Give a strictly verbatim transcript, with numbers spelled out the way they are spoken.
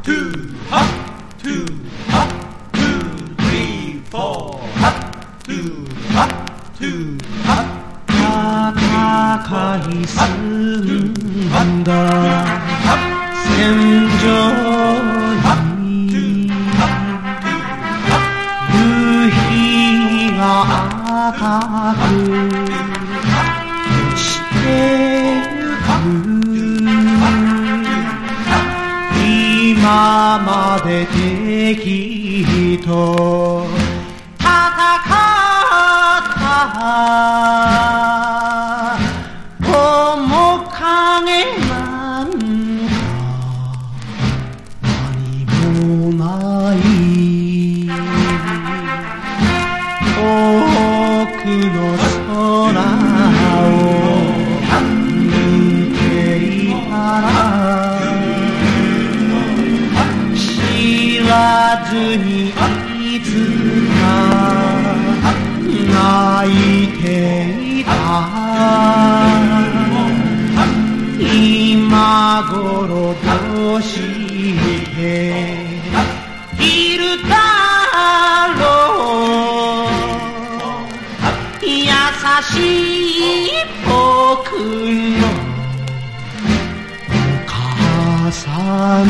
two, hop, two, hop, two, three, four, hop, two, hop, two, hop. 戦いすんだ戦場に夕日が赤く落ちてゆく今まで敵と戦った面影なんか何もない遠くの空を見ていたら知らずにいつか泣いていた今頃どうしているだろう優しい僕のお母さん